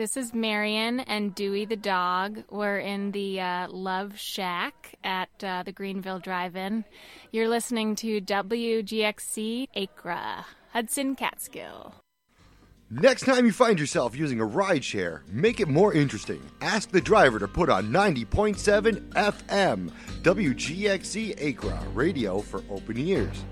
This is Marion and Dewey the dog. We're in the Love Shack at the Greenville Drive-In. You're listening to WGXC Acra, Hudson Catskill. Next time you find yourself using a rideshare, make it more interesting. Ask the driver to put on 90.7 FM, WGXC Acra, radio for open ears.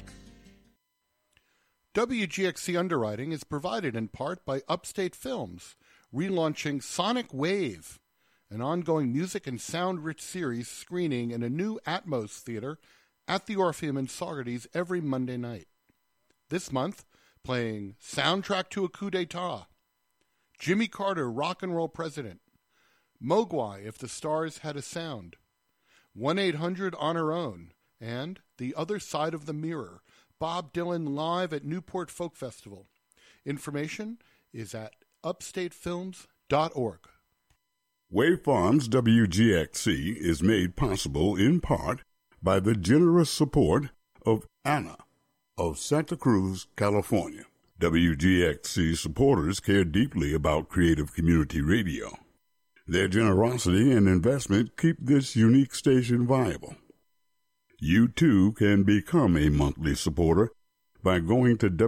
WGXC underwriting is provided in part by Upstate Films, relaunching Sonic Wave, an ongoing music and sound-rich series screening in a new Atmos theater at the Orpheum in Saugerties every Monday night. This month, playing Soundtrack to a Coup d'etat, Jimmy Carter, Rock and Roll President, Mogwai, If the Stars Had a Sound, 1-800 On Her Own, and The Other Side of the Mirror, Bob Dylan live at Newport Folk Festival. Information is at upstatefilms.org. Wave Farms WGXC is made possible in part by the generous support of Anna of Santa Cruz, California. WGXC supporters care deeply about creative community radio. Their generosity and investment keep this unique station viable. You too can become a monthly supporter by going to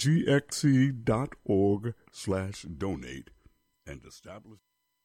wgxc.org/donate and establish.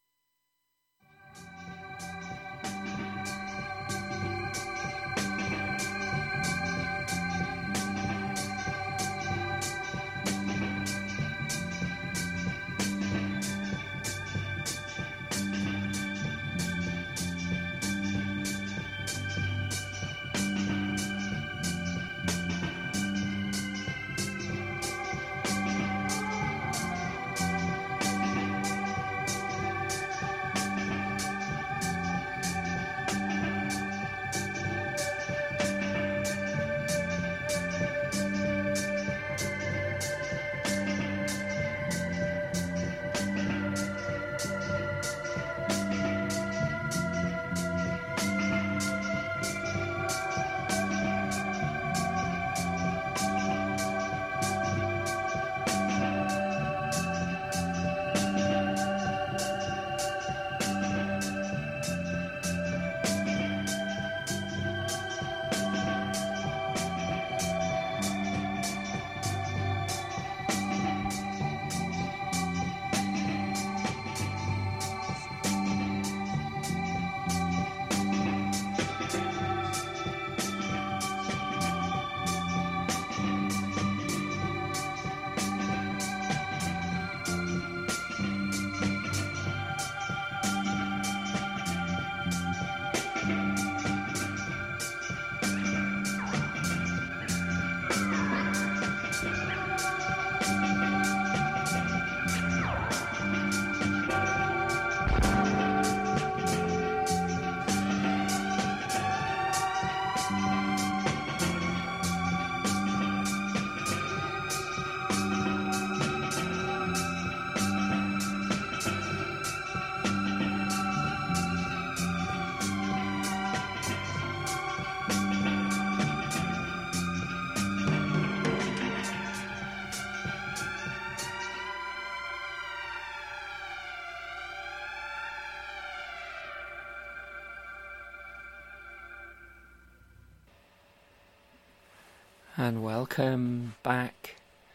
And welcome back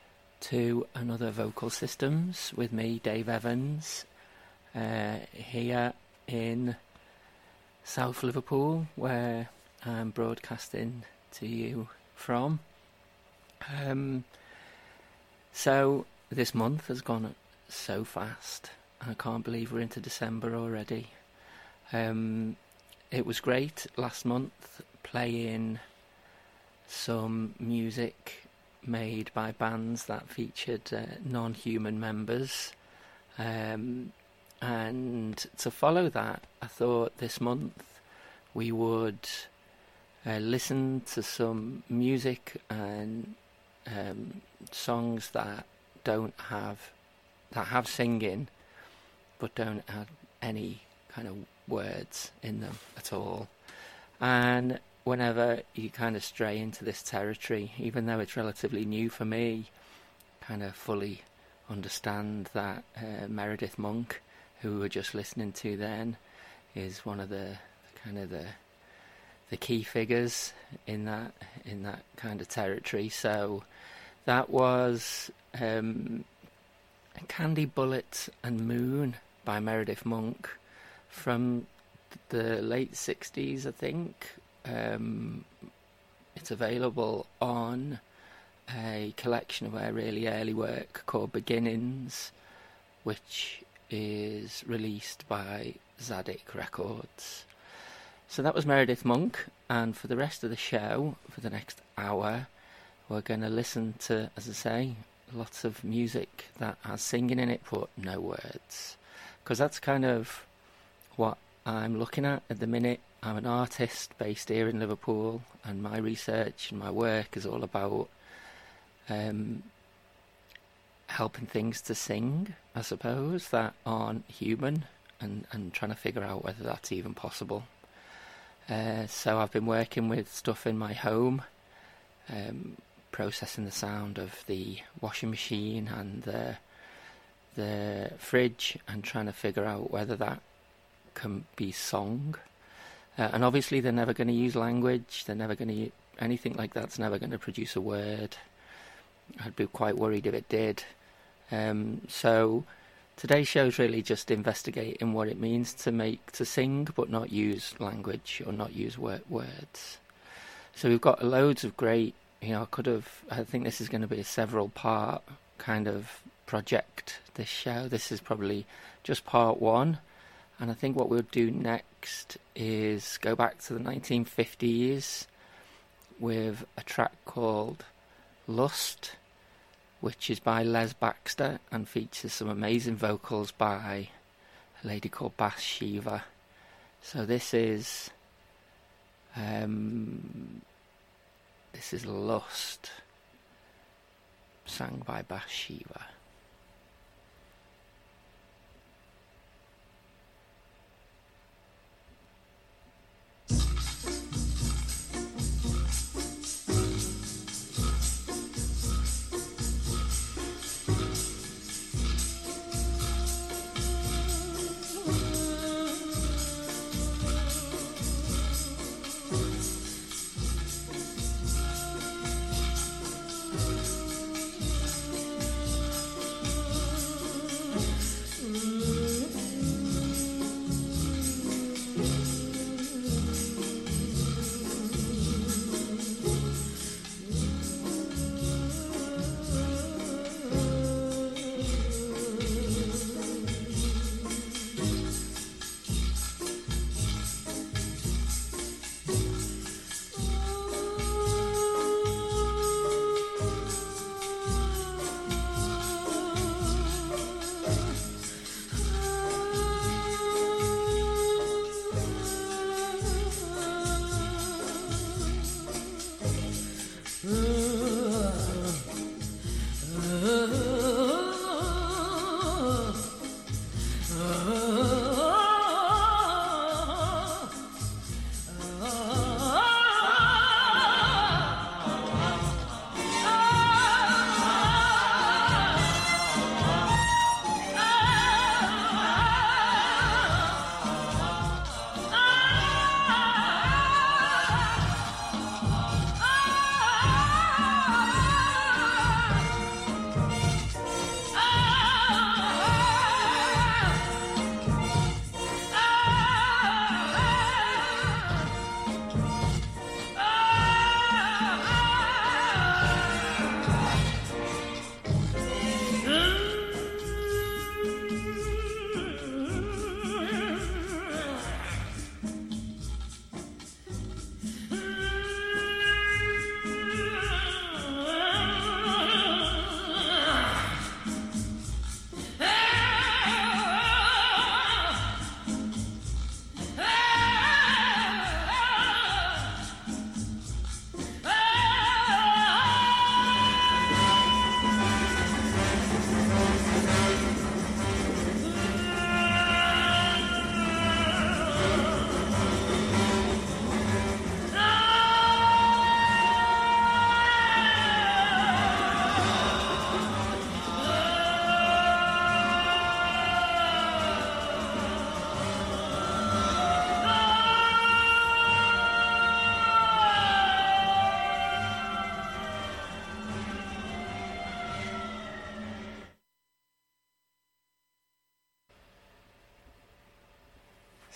to another Vocal Systems with me, Dave Evans, here in South Liverpool, where I'm broadcasting to you from. So this month has gone so fast. I can't believe we're into December already. It was great last month playing some music made by bands that featured non-human members, and to follow that, I thought this month we would listen to some music and songs that have singing but don't have any kind of words in them at all. And whenever you kind of stray into this territory, even though it's relatively new for me, kind of fully understand that Meredith Monk, who we were just listening to then, is one of the key figures in that kind of territory. So that was Candy, Bullet and Moon by Meredith Monk from the late 60s, I think. It's available on a collection of her really early work called Beginnings, which is released by Zadig Records. So that was Meredith Monk, and for the rest of the show, for the next hour, we're going to listen to, as I say, lots of music that has singing in it but no words, because that's kind of what I'm looking at the minute. I'm an artist based here in Liverpool, and my research and my work is all about helping things to sing, I suppose, that aren't human, and trying to figure out whether that's even possible. So I've been working with stuff in my home, processing the sound of the washing machine and the fridge, and trying to figure out whether that can be song. And obviously they're never going to use language, they're never going to anything like that's never going to produce a word. I'd be quite worried if it did. So today's show is really just investigating what it means to sing but not use language or not use words. So we've got loads of great, I think this is going to be a several part kind of project, this show. This is probably just part one, and I think what we'll do next is go back to the 1950s with a track called Lust, which is by Les Baxter and features some amazing vocals by a lady called Bathsheba. So this is Lust, sung by Bathsheba.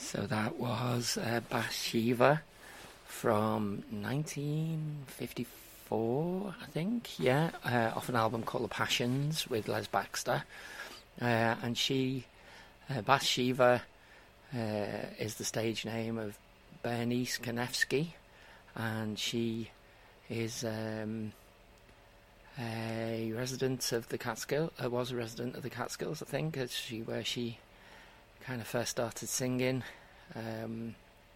So that was Bathsheba from 1954, I think, yeah, off an album called The Passions with Les Baxter. And she, Bathsheba, is the stage name of Bernice Kanefsky, and she is a resident of the Catskills, was a resident of the Catskills, I think, where she kind of first started singing, and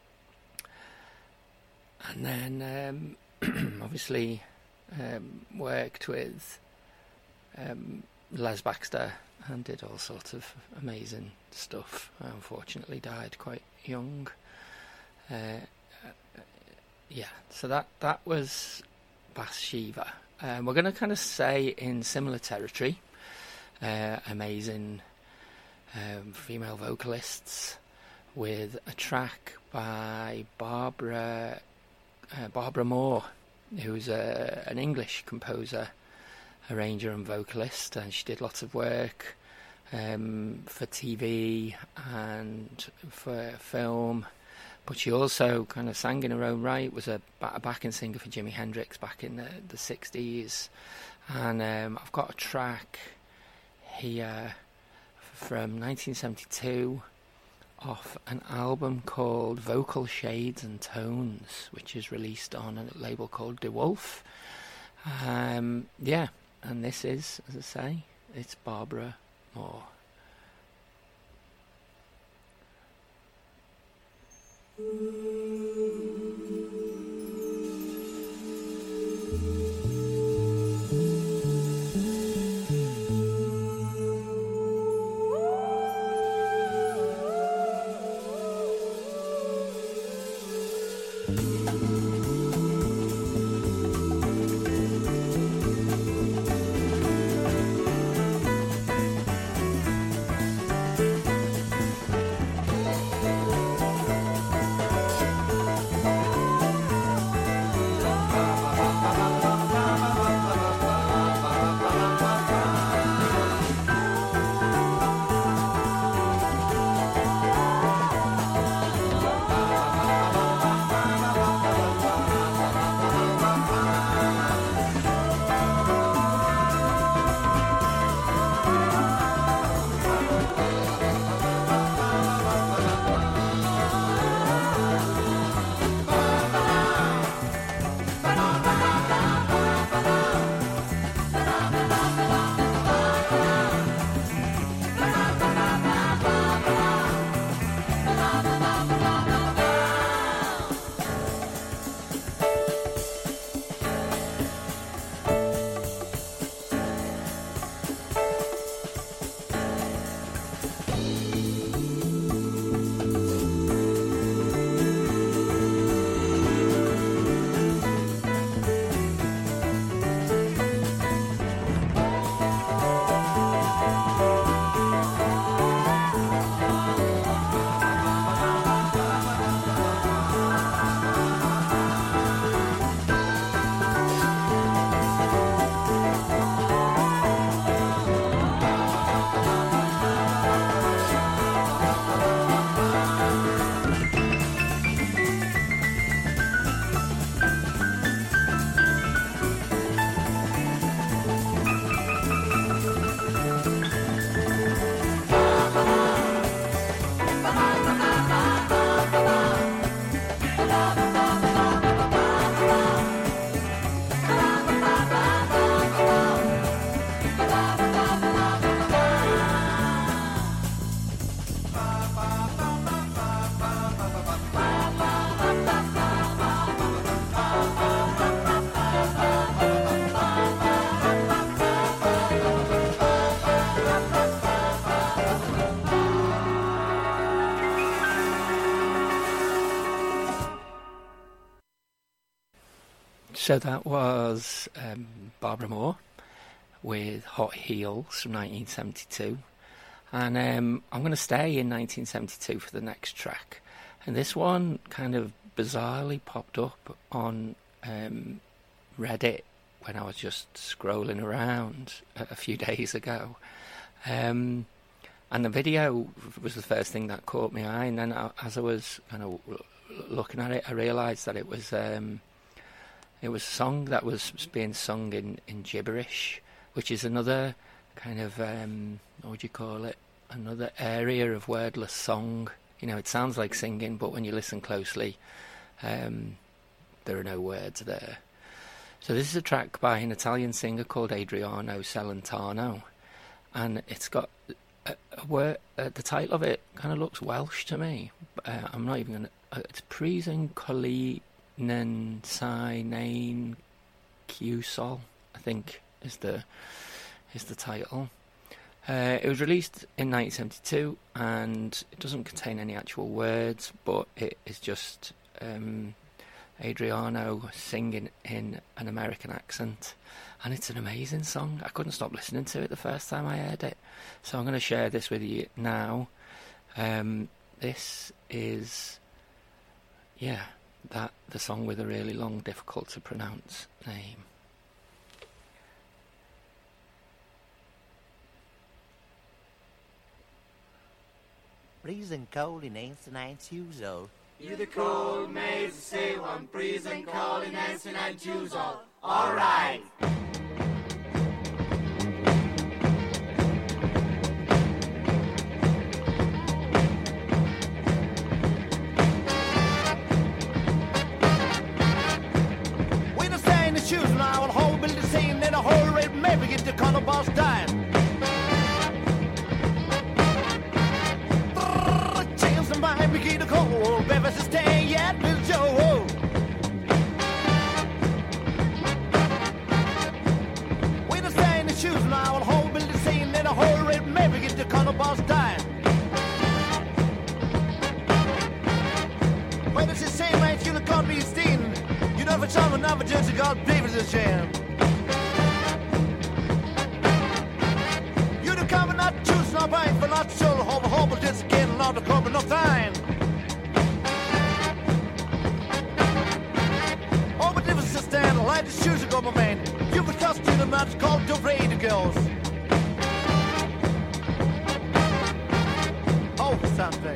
then obviously worked with Les Baxter and did all sorts of amazing stuff. Unfortunately died quite young. So that was Bathsheba. We're going to kind of stay in similar territory. Amazing female vocalists with a track by Barbara Moore, who's an English composer, arranger and vocalist, and she did lots of work for TV and for film, but she also kind of sang in her own right, was a backing singer for Jimi Hendrix back in the 60s, and I've got a track here from 1972 off an album called Vocal Shades and Tones, which is released on a label called DeWolf. And this is, as I say, it's Barbara Moore. So that was Barbara Moore with Hot Heels from 1972. And I'm going to stay in 1972 for the next track. And this one kind of bizarrely popped up on Reddit when I was just scrolling around a few days ago. And And the video was the first thing that caught my eye, and then as I was kind of looking at it, I realised that it was a song that was being sung in gibberish, which is another kind of, what would you call it, another area of wordless song. You know, it sounds like singing, but when you listen closely, there are no words there. So this is a track by an Italian singer called Adriano Celentano, and it's got a word. The title of it kind of looks Welsh to me. I'm not even going to... it's Prisen Collinen Sai Nain Q-Sol, I think is the title. It was released in 1972, and it doesn't contain any actual words, but it is just Adriano singing in an American accent, and it's an amazing song. I couldn't stop listening to it the first time I heard it, so I'm going to share this with you now. This is, the song with a really long, difficult to pronounce name. Freezing cold in ancient usual. You the cold maids say one freezing cold in ancient usual. All right. We don't stay in the shoes now, and whole building scene in a whole red maybe get the color boss dying. Might begin to cold, baby, stay yet with Joe. We don't stay in the shoes now, and whole building scene in a whole red maybe get the color boss dying. When it's the same way, you can't be seen. You know, for someone, never just got babies a shame. You the cover not choose, not buying for not sure, hope, just getting out of cover, no time. Oh, but if it's a stand, light the shoes, go, my man. You would cost you the match called the Radio Girls. Oh, something.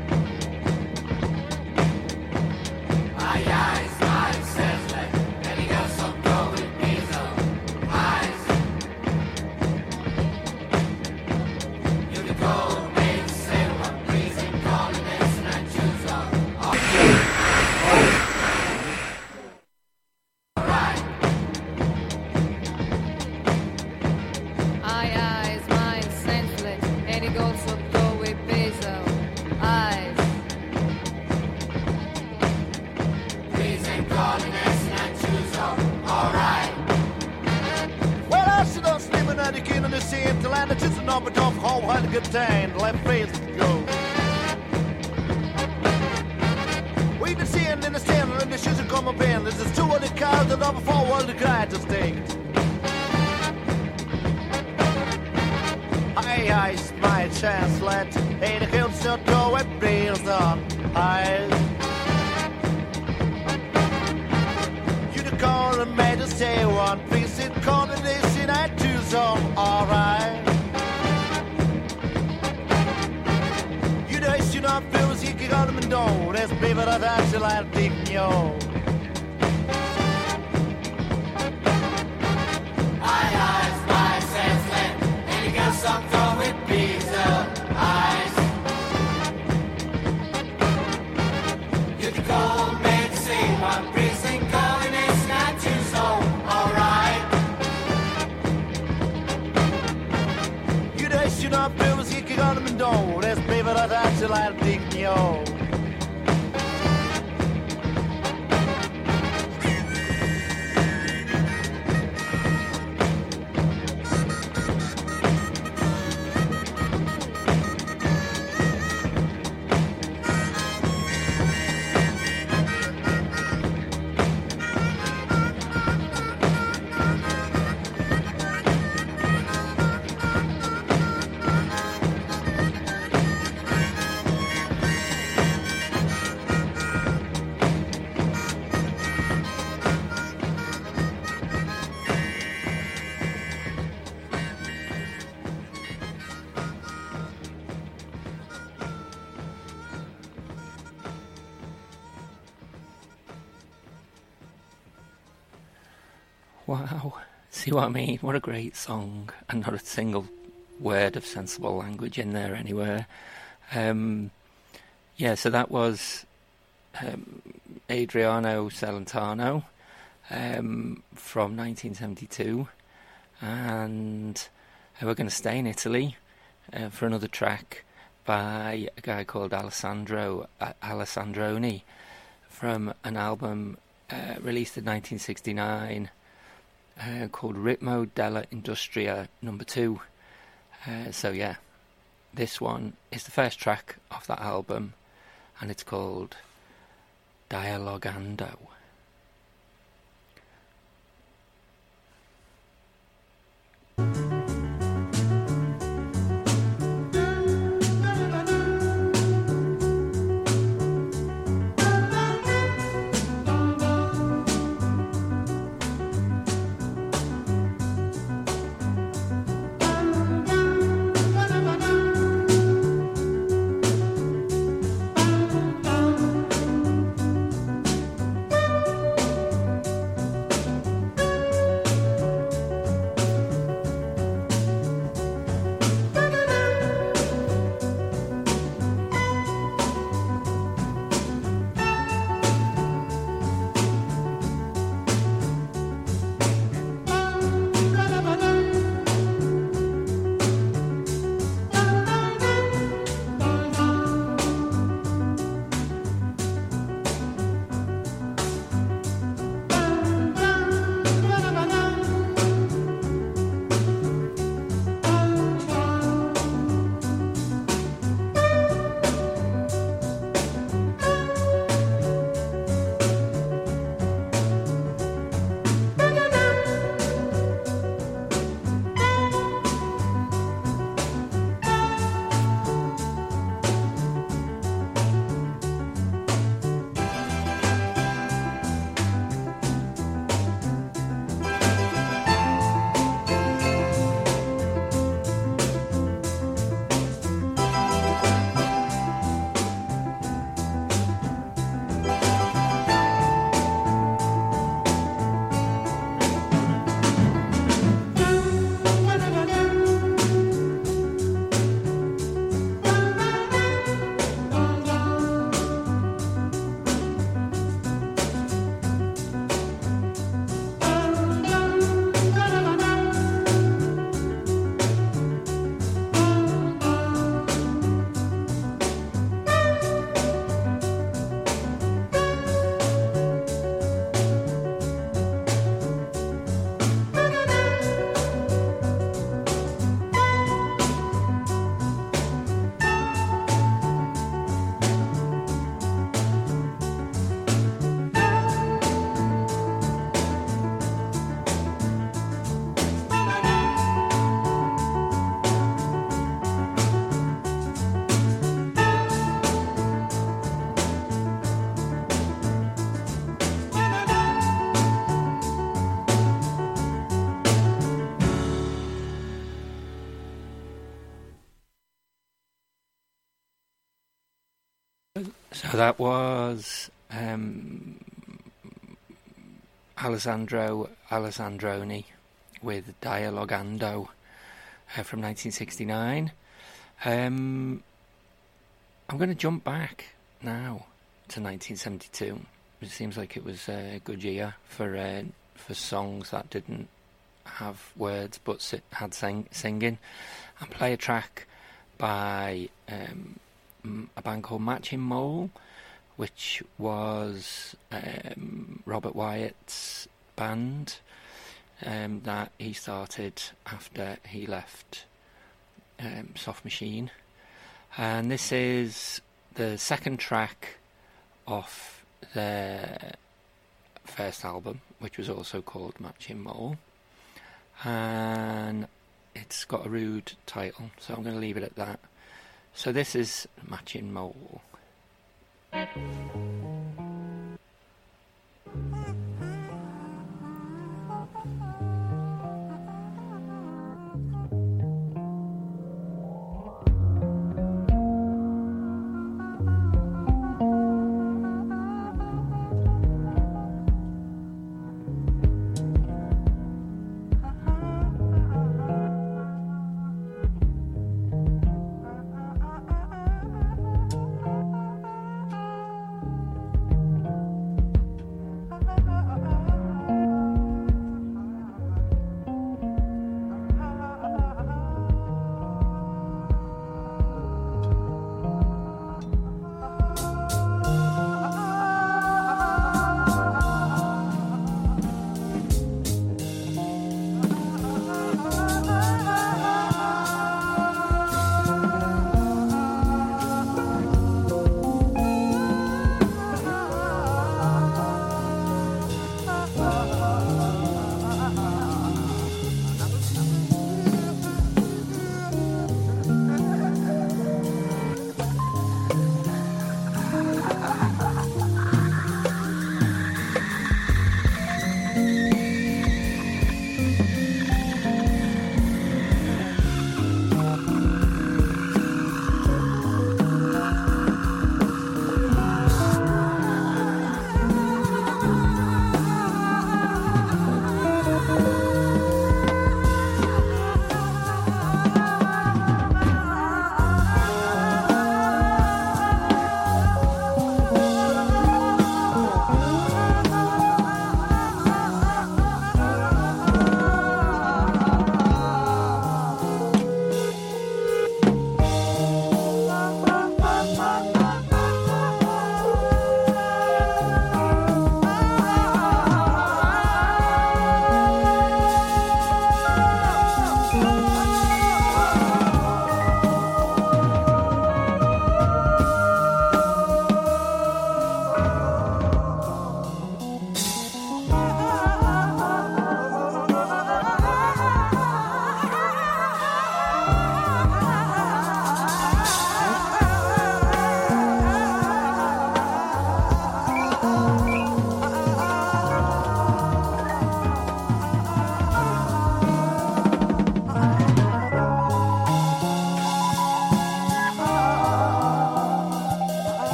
Aye, aye, smile, says like, and he got some go with diesel. Eyes. You the cold maids say one freezing cold in ancient usual. All right. Aye, aye, is mine senseless, and he goes up go with basil. Eyes. Freezing cold in ancient usual. All right. Well, I sit on sleeping at the king of the same till I'm just an up and off home, had a good time, left face to go. We been seeing in the stand, and the shoes are coming in. This is 2 of the cars that are 4 of the guys to stake. Aye, aye, my chance, let ain't a hill shut go and breathes on. Aye. You the call and made us say one piece in coordination I choose on, alright. You know, you not feel as you can go to me, no. That's baby that I shall have taken you. Aye, aye, smile, says like, and he got some go with diesel. Eyes. You the cold maids say one freezing cold in ancient usual. All right. You know, you not feel as you can go to me, no. That's baby that I shall have taken you. Wow. See what I mean? What a great song. And not a single word of sensible language in there anywhere. Yeah, so that was Adriano Celentano from 1972. And we're going to stay in Italy for another track by a guy called Alessandroni from an album released in 1969 called Ritmo della Industria No. 2. So yeah, this one is the first track of that album, and it's called Dialogando. So that was Alessandroni with Dialogando from 1969. I'm going to jump back now to 1972. It seems like it was a good year for songs that didn't have words but had singing, and play a track by a band called Matching Mole, which was Robert Wyatt's band that he started after he left Soft Machine. And this is the second track off their first album, which was also called Matching Mole. And it's got a rude title, so I'm going to leave it at that. So this is Matching Mole.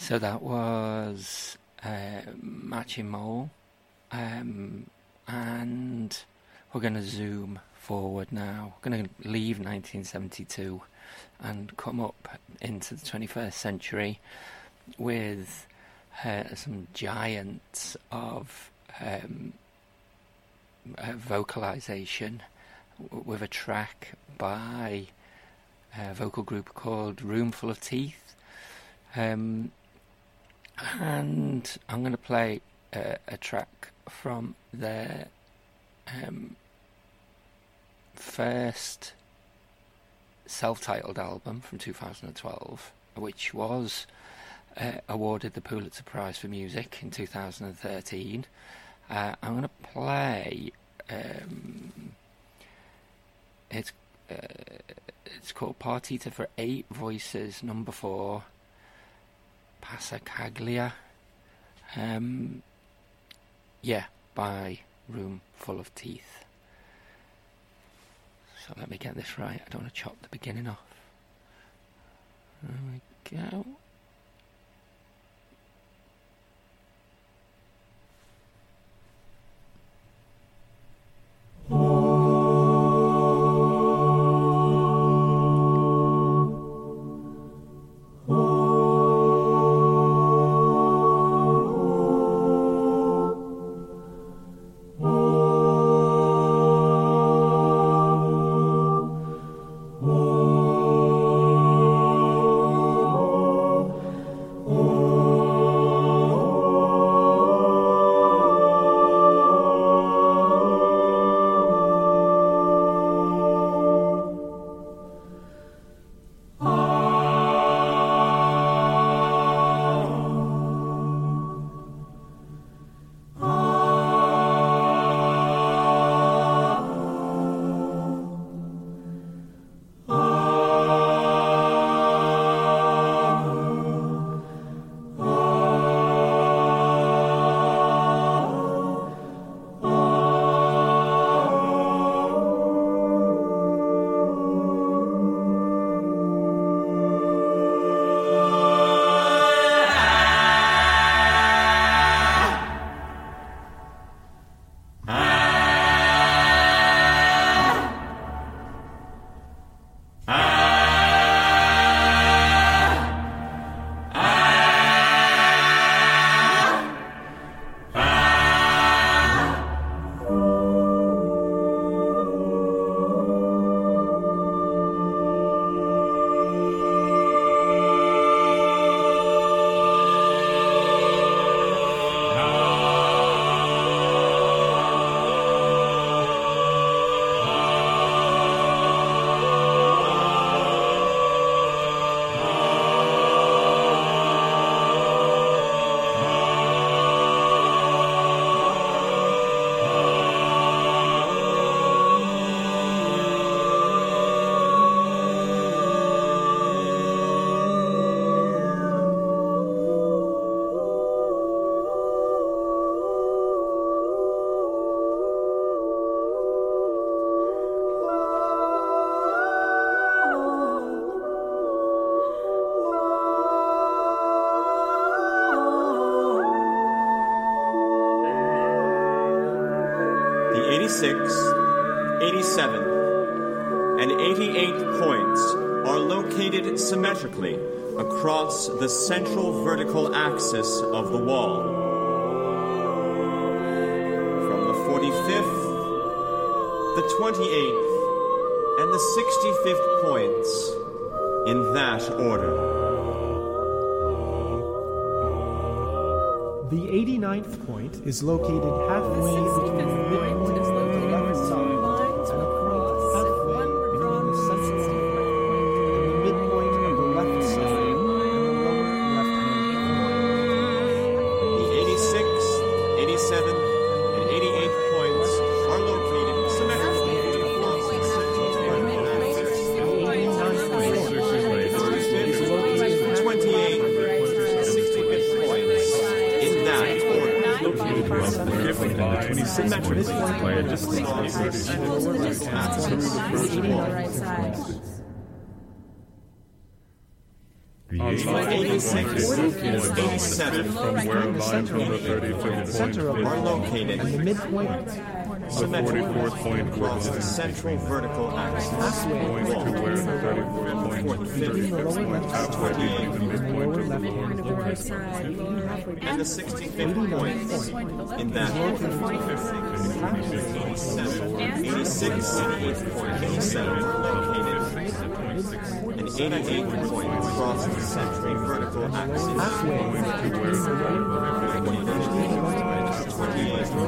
So that was Matching Mole, and we're going to zoom forward now. We're going to leave 1972 and come up into the 21st century with some giants of vocalization, with a track by a vocal group called Roomful of Teeth. And I'm going to play a track from their first self-titled album from 2012, which was awarded the Pulitzer Prize for Music in 2013. I'm going to play... It's called Partita for 8 Voices, number 4, Passacaglia. By Roomful of Teeth. So let me get this right. I don't want to chop the beginning off. There we go. The 86, 87, and 88 points are located symmetrically across the central vertical axis of the wall. From the 45th, the 28th, and the 65th points in that order. The 89th point is located halfway between the midpoint of the left side and across halfway between the 65th point and the midpoint of the left side and the lower left-hand corner. The 86, 87, and 88 points are located symmetrically across the central vertical axis. The 89th point is located 28th, and 65th points in that order. Symmetrically by a distance across the lower left-hand corner. The 86 and 87 from where a line from the 35th center point of are located. and the midpoint. Symmetrical 44th point across the equivalent. central vertical axis. Going to where the 34th point, Between the lower 35th point, left halfway between the and the midpoint lower of the left lower hand. And the 65th point in that 86 and 87 are located. And 88 point across the central vertical axis. Halfway between the lower 28.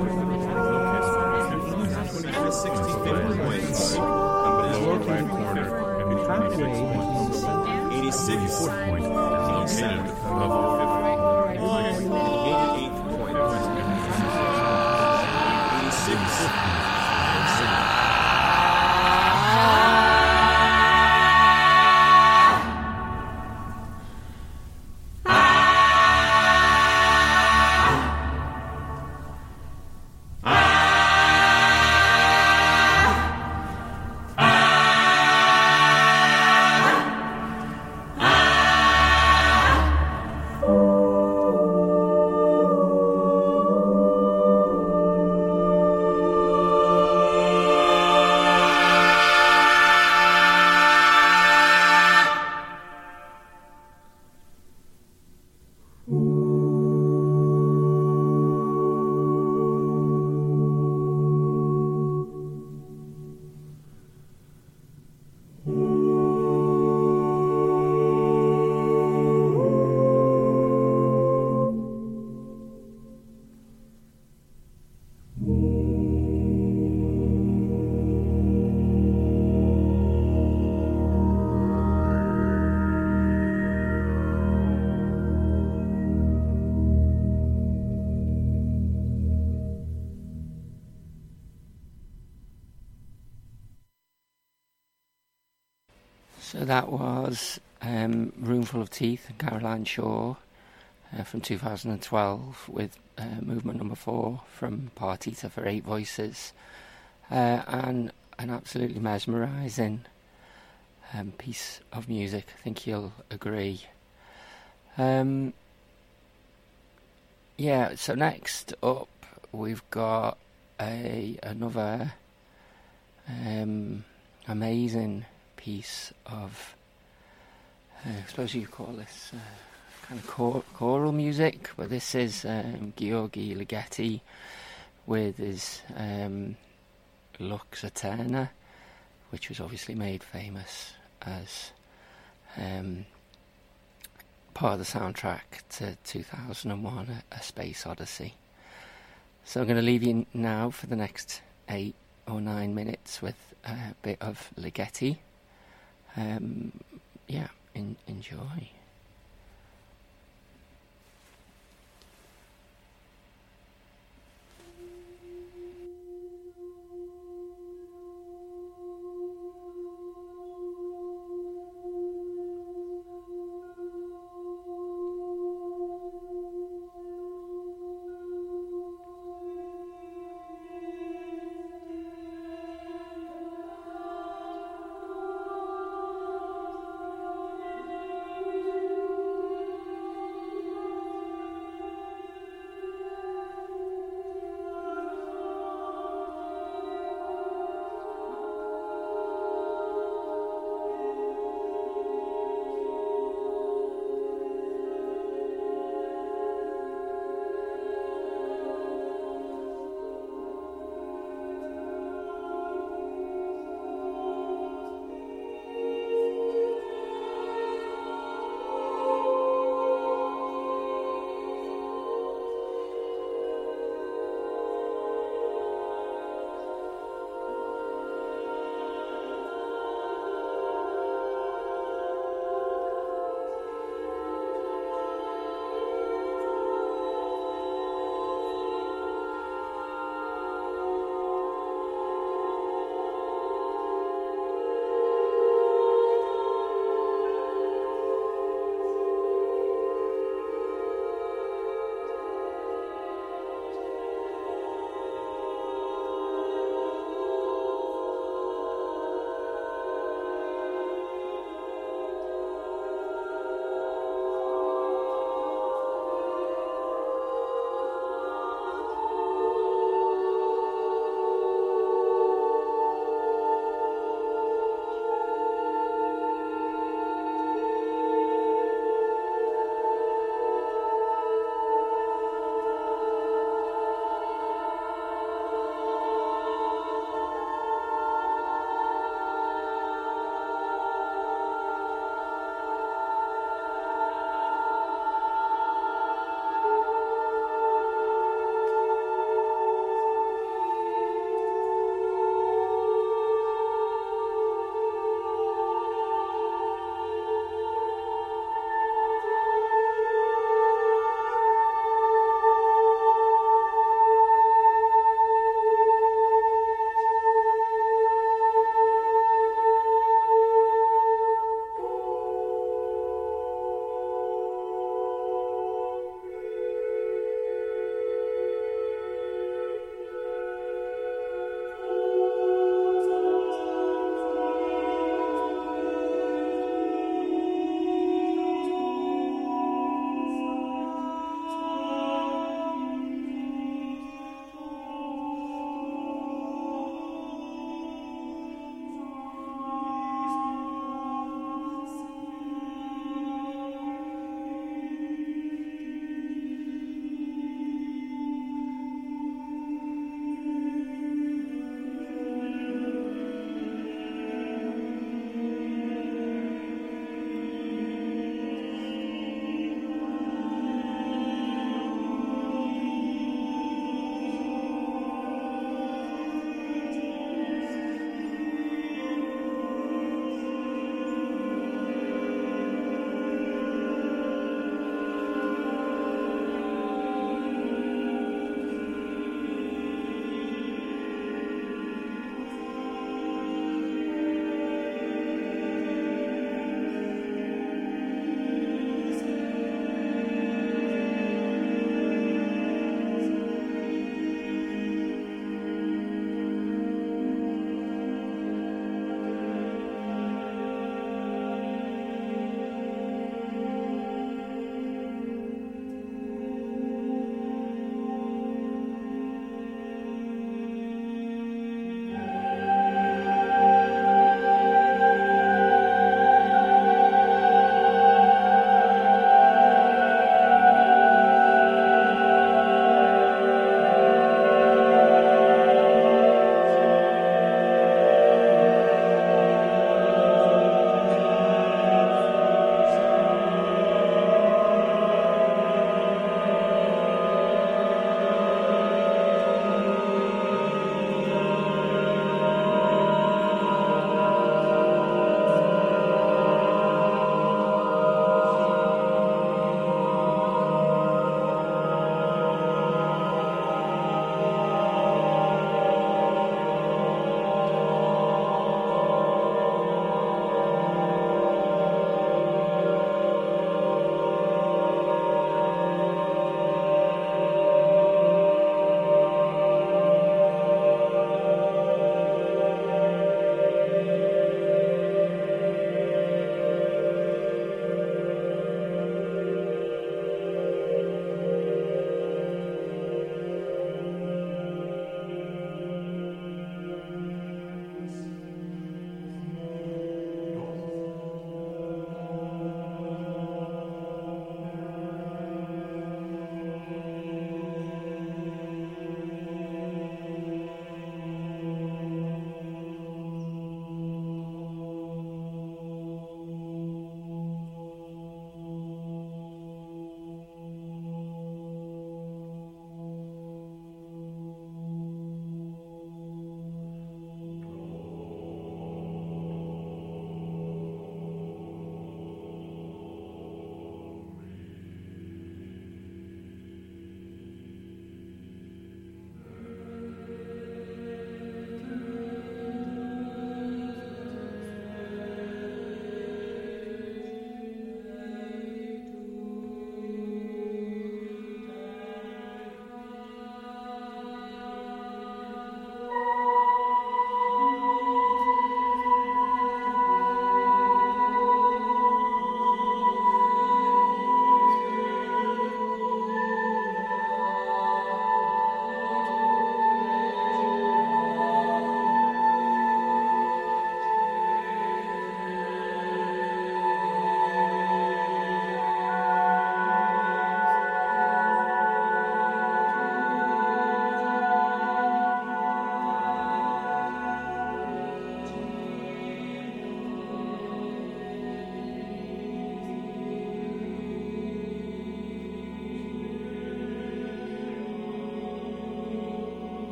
And the 65th points right corner. halfway between the center 86 and 87. And 88 point. 86 and 7. So that was Roomful of Teeth and Caroline Shaw from 2012 with movement number 4 from Part Eater for 8 voices, and an absolutely mesmerising piece of music. I think you'll agree. Yeah, so next up we've got another amazing piece of, I suppose you could call this kind of choral music, but this is Georgi Ligeti with his Lux Eterna, which was obviously made famous as part of the soundtrack to 2001, A Space Odyssey. So I'm going to leave you now for the next 8 or 9 minutes with a bit of Ligeti. Yeah, enjoy.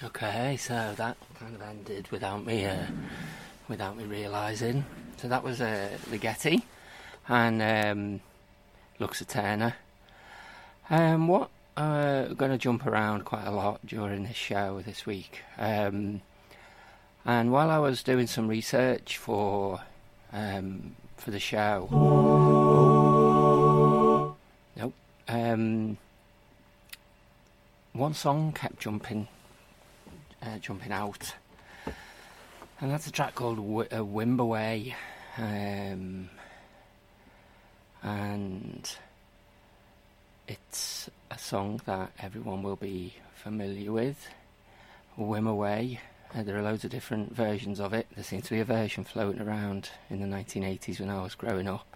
Okay, so that kind of ended without me realising. So that was Ligeti and Luxa Turner. What going to jump around quite a lot during this show this week. And while I was doing some research for the show, one song kept jumping out, and that's a track called Wimbaway, and it's a song that everyone will be familiar with, Wimbaway. There are loads of different versions of it. There seems to be a version floating around in the 1980s when I was growing up.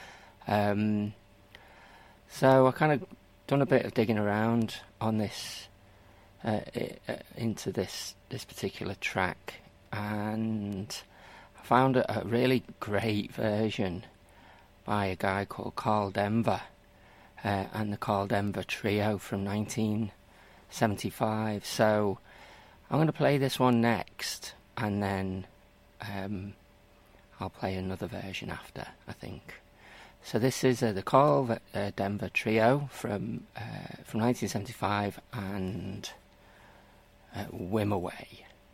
So I kind of done a bit of digging around on this, into this particular track, and I found a really great version by a guy called Carl Denver, and the Carl Denver Trio from 1975. So I'm going to play this one next, and then I'll play another version after, I think. So this is the Carl Denver Trio from 1975 and Wimbaway.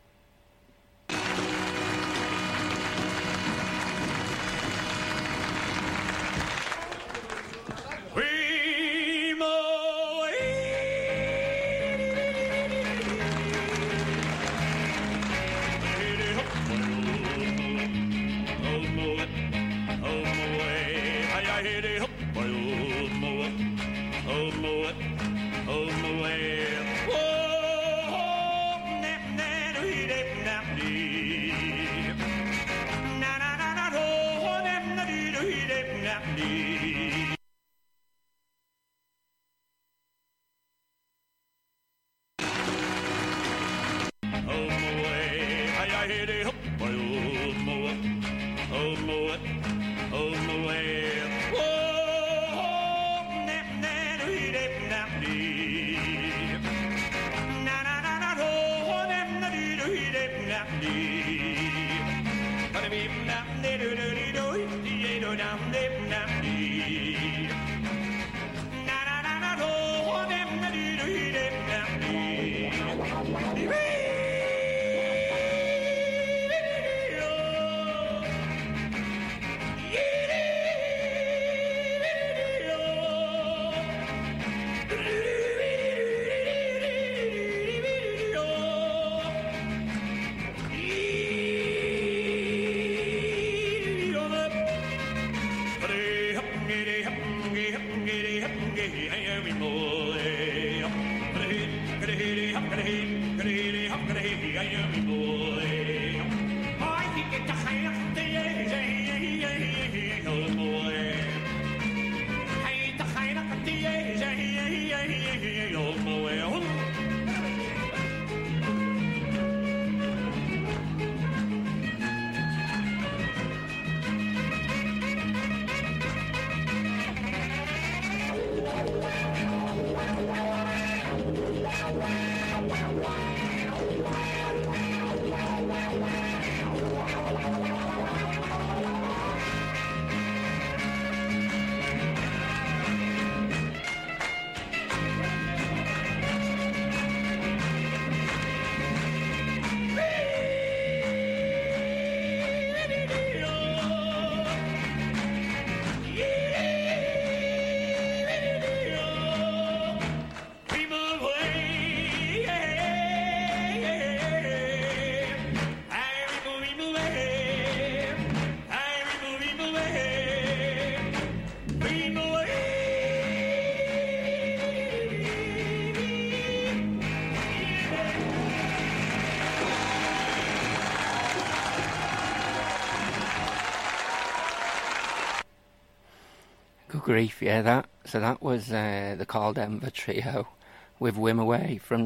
Grief, yeah, that was the Carl Denver Trio with Wimbaway from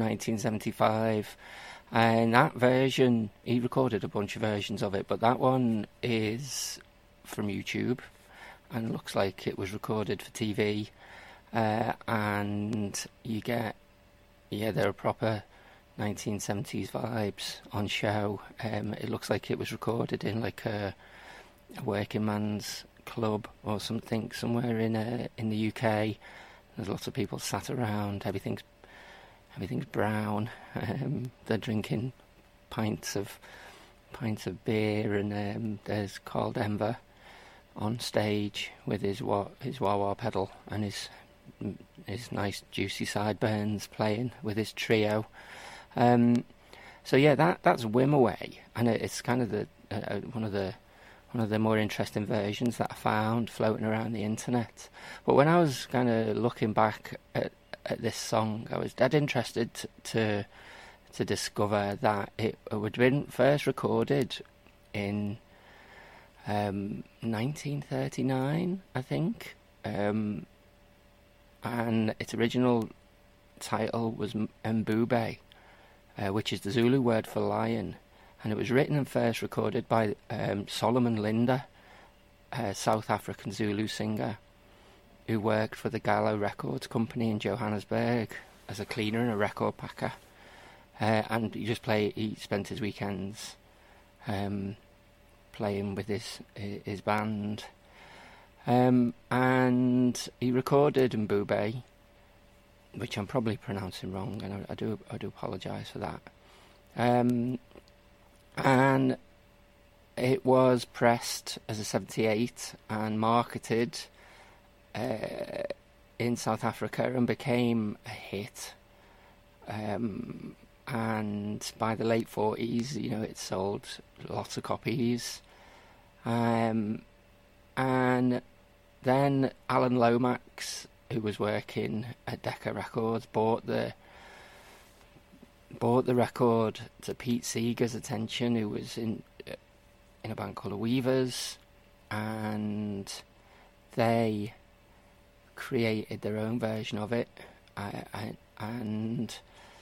1975, and that version, he recorded a bunch of versions of it, but that one is from YouTube and looks like it was recorded for TV, and you get, they're a proper 1970s vibes on show. It looks like it was recorded in like a working man's club or something somewhere in the UK. There's lots of people sat around. Everything's brown. They're drinking pints of beer, and there's Carl Denver on stage with his wah-wah pedal and his nice juicy sideburns, playing with his trio. So yeah, that's Wimoway, and it's kind of the one of the more interesting versions that I found floating around the internet. But when I was kind of looking back at this song, I was dead interested to discover that it would have been first recorded in 1939, I think, and its original title was Mbube, which is the Zulu word for lion, and it was written and first recorded by Solomon Linda, a South African Zulu singer who worked for the Gallo Records company in Johannesburg as a cleaner and a record packer. And he spent his weekends playing with his band. And he recorded Mbube, which I'm probably pronouncing wrong, and I do apologise for that. And it was pressed as a 78 and marketed in South Africa and became a hit. And by the late 40s, it sold lots of copies. And then Alan Lomax, who was working at Decca Records, bought the record to Pete Seeger's attention, who was in a band called the Weavers, and they created their own version of it, and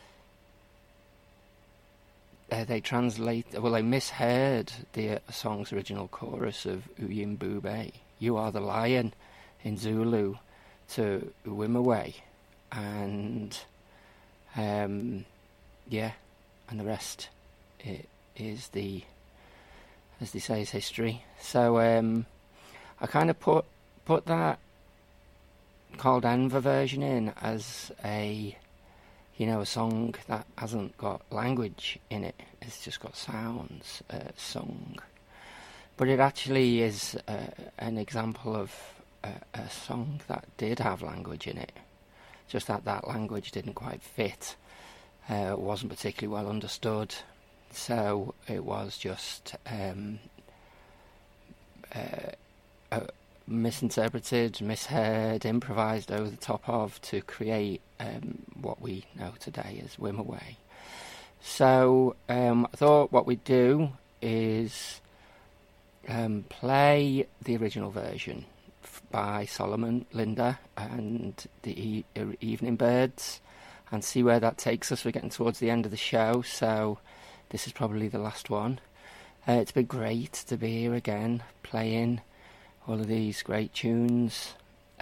they misheard the song's original chorus of Uyimbube, you are the lion, in Zulu, to Wimoway, and and the rest is as they say, is history. So I kind of put that Carl Denver version in as a song that hasn't got language in it. It's just got sounds sung. But it actually is an example of a song that did have language in it. Just that language didn't quite fit. It wasn't particularly well understood. So it was just misinterpreted, misheard, improvised over the top of to create what we know today as Wimoway. So I thought what we'd do is play the original version by Solomon Linda and the Evening Birds and see where that takes us. We're getting towards the end of the show, so this is probably the last one. It's been great to be here again, playing all of these great tunes.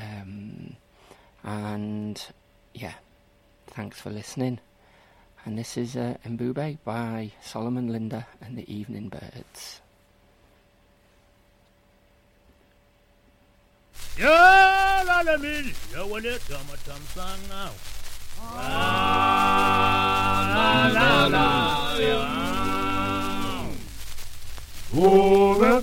And yeah, thanks for listening. And this is Mbube by Solomon Linda and the Evening Birds. Yeah, la la me, yeah, when it come song now. La la la, yeah. Over.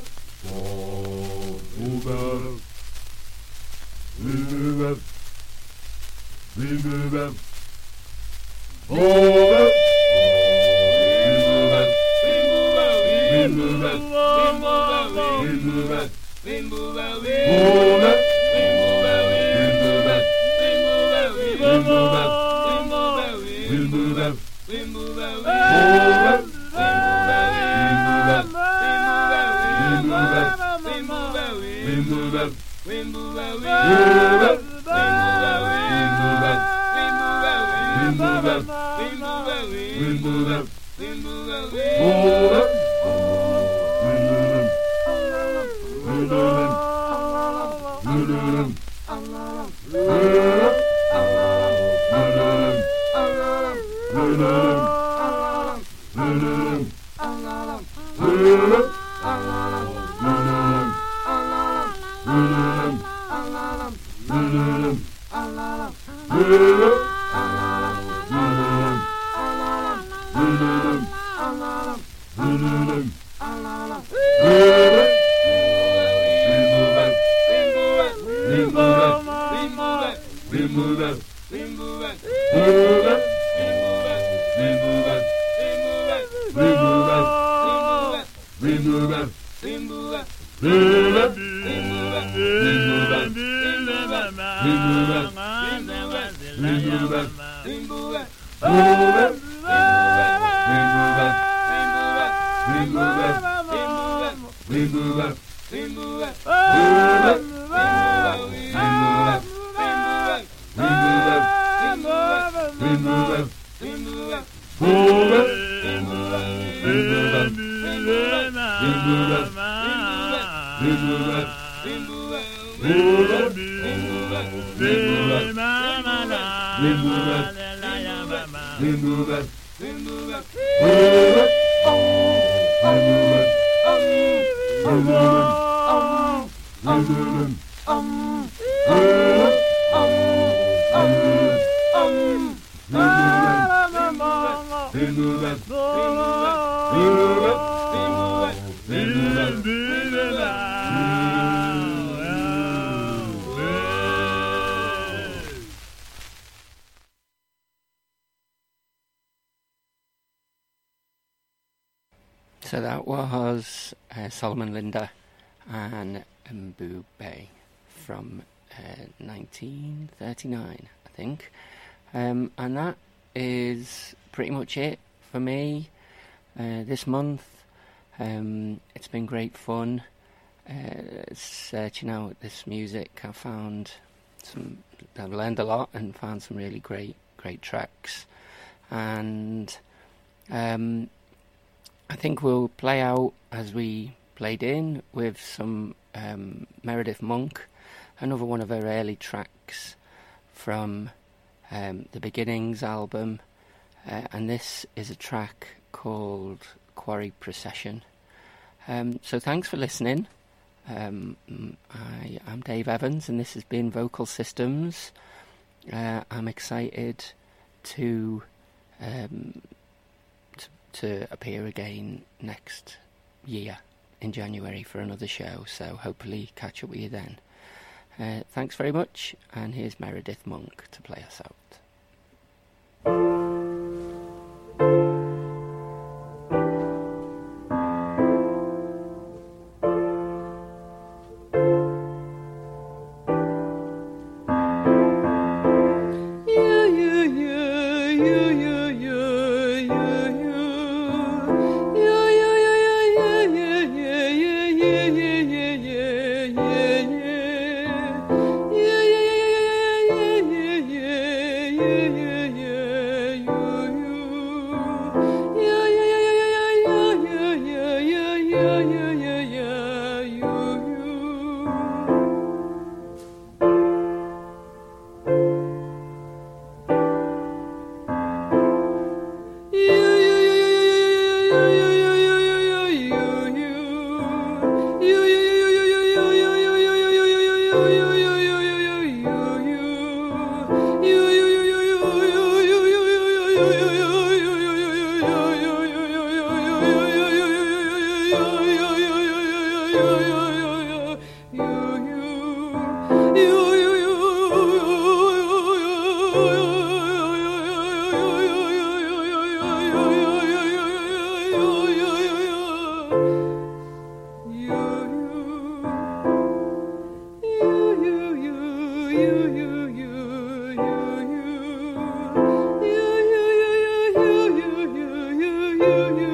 So that was Solomon Linda and Mbube from 1939, I think. And that is pretty much it for me this month. It's been great fun searching out this music. I've learned a lot and found some really great tracks. And I think we'll play out as we played in with some Meredith Monk, another one of her early tracks from the Beginnings album, and this is a track called Quarry Procession. So thanks for listening. I'm Dave Evans, and this has been Vocal Systems. I'm excited to appear again next year in January for another show, so hopefully catch up with you then. Thanks very much, and here's Meredith Monk to play us out. you